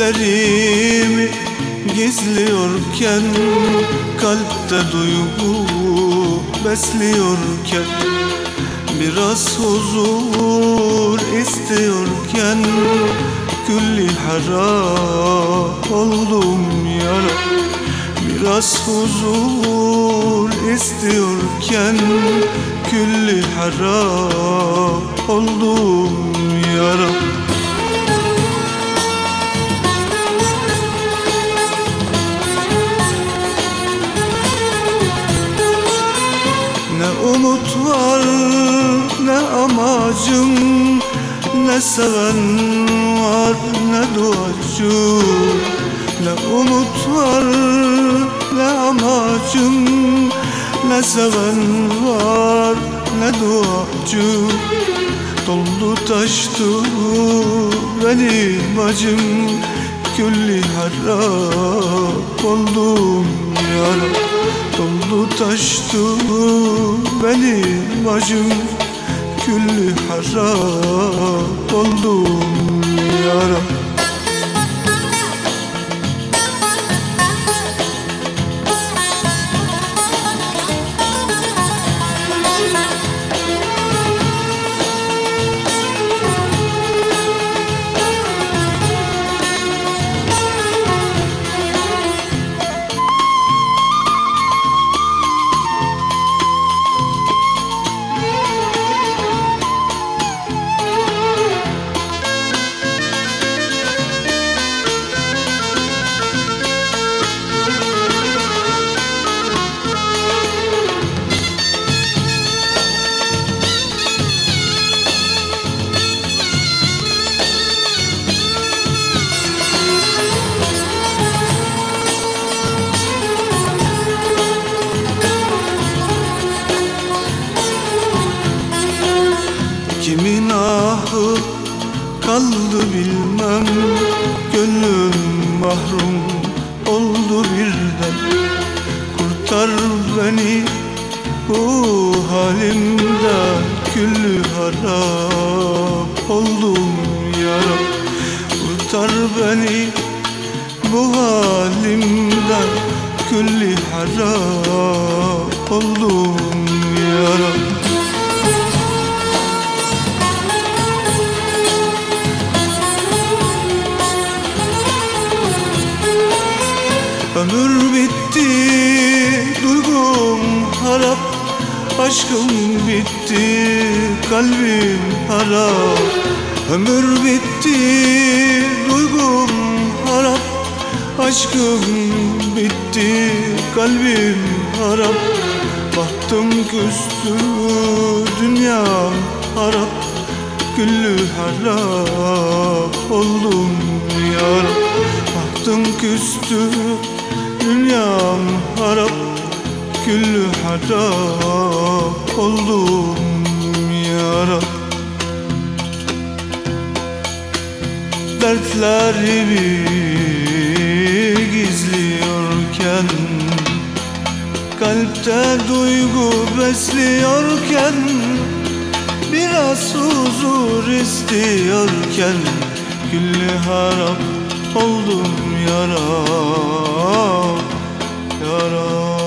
Dertlerimi gizliyorken, kalpte duygu besliyorken, biraz huzur istiyorken, külli harap oldum yara. Biraz huzur istiyorken, külli harap oldum yara. Ne umut var, ne amacım, ne seven var, ne duacı. Ne umut var, ne amacım, ne seven var, ne duacı. Doldu taştı benim acım, külli harap oldum yara. Doldu taştı benim acım, külli harap oldum yara. Kimin ahı kaldı bilmem, gönlüm mahrum oldu birden. Kurtar beni bu halimden, küllü harap oldum yara. Kurtar beni bu halimden, küllü harap oldum yara. Ömür bitti, duygum harap, aşkım bitti, kalbim harap. Ömür bitti, duygum harap, aşkım bitti, kalbim harap. Bahtım küstü, dünyam harap, küllü harap oldum yara. Bahtım küstü, dünyam harap, küllü harap oldum yara. Dertlerimi gizliyorken, kalpte duygu besliyorken, biraz huzur istiyorken, küllü harap oldum yara, yara.